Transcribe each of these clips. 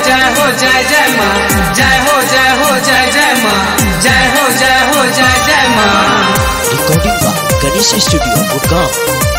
जय हो जय जय माँ, जय हो जय हो जय जय माँ, जय हो जय हो जय जय माँ। Recording by Ganesh studio Gurgaon.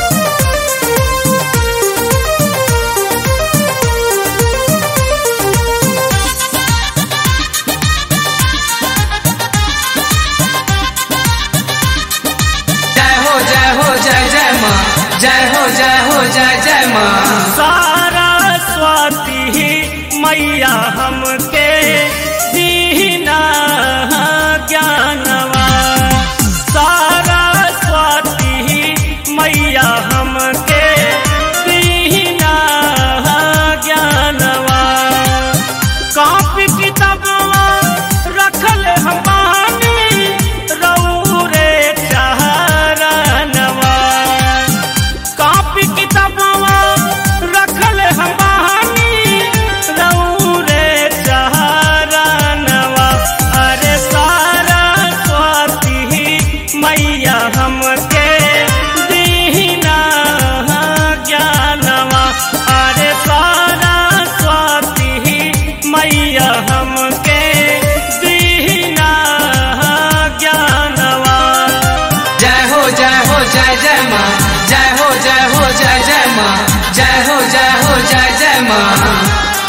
जय हो जय हो जय जय माँ। सरस्वती मैया हमके दीना ज्ञानवा, सरस्वती मैया हमके दीना ज्ञानवा। कॉपी किताबवा रखल हम बानी रौरे चरणवा। कॉपी किताबवा रखल हम बानी रौरे चरणवा। अरे सरस्वती मैया हमके दीना ज्ञानवा। अरे सरस्वती मैया हमके दीना ज्ञानवा। जय हो जय हो जय जय माँ, जय हो जय हो जय जय माँ, जय हो जय हो जय जय माँ।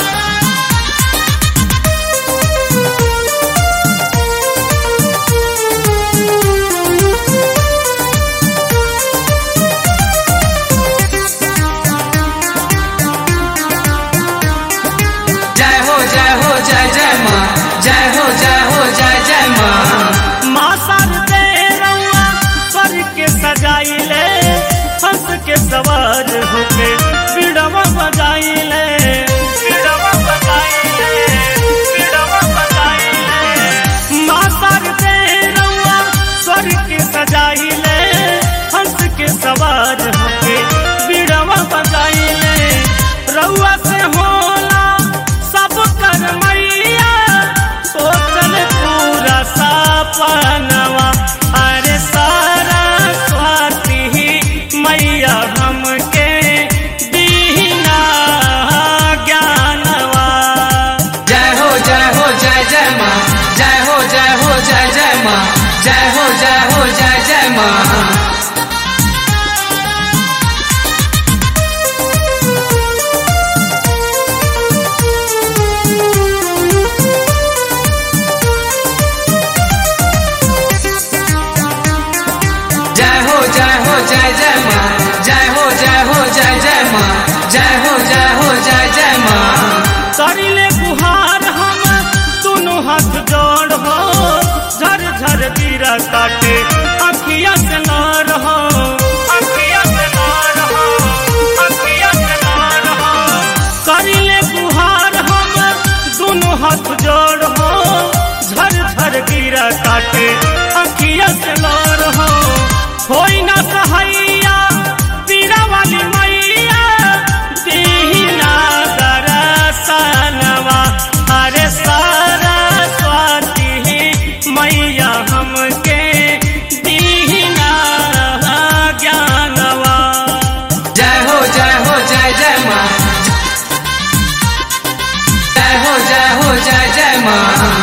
जय हो जय हो जय जय माँ, जय हो जय हो जय जय माँ। माँ शारदे रउआ स्वर के सजाइले, हंस के सवार होके बीड़वा बजाइले, बीड़वा बजाइले, बीड़वा बजाइले। माँ शारदे रउआ स्वर के सजाइले, हंस के सवार होके बीड़वा बजाइले। रउआ से होला सब कर मैया, सोचल पूरा सपनवा। अरे सरस्वती मैया हमके दीना ज्ञानवा। जय हो जय हो जय जय माँ, जय हो जय हो जय जय माँ, जय हो जय हो जय जय माँ। जय हो जय हो जय जय माँ, जय हो जय हो जय जय माँ, जय हो जय हो जय जय माँ। करिले गुहार हम दोनों हाथ जोड़ हो, झर झर गिरा काटे अखिया से लार हो, अखिया से लार हो, अखिया से लार हो। करिले गुहार हम दोनों हाथ जोड़ हो, झर झर गिरा काटे अखिया से लार हो। होई ना सहैया पीड़ा वाली मैया, दीना दरसनवा। अरे सरस्वती मैया हमके दीना ज्ञानवा। जय हो जय जय माँ, जय हो जय जय माँ।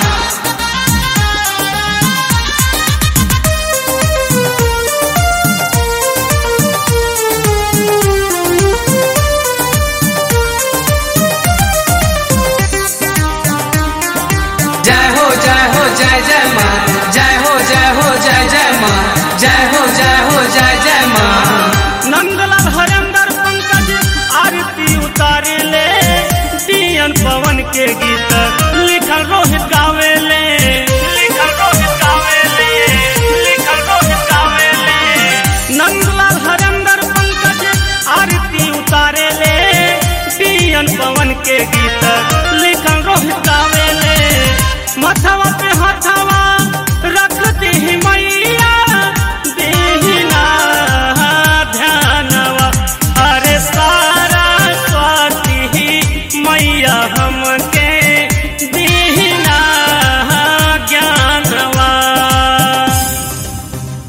जय हो जय जय माँ, जय हो जय जय माँ, जय हो जय जय माँ। नंदलाल हरेंद्र पंकज आरती उतारे ले, दियन पवन के गीत लिखल रोहित गावेले, लिखल रोहित गावेले, लिखल रोहित गावेले। नंदलाल हरेंद्र पंकज आरती उतारे ले, दियन पवन के गीत लिखल रोहित गावेले। मथवा पे हथवा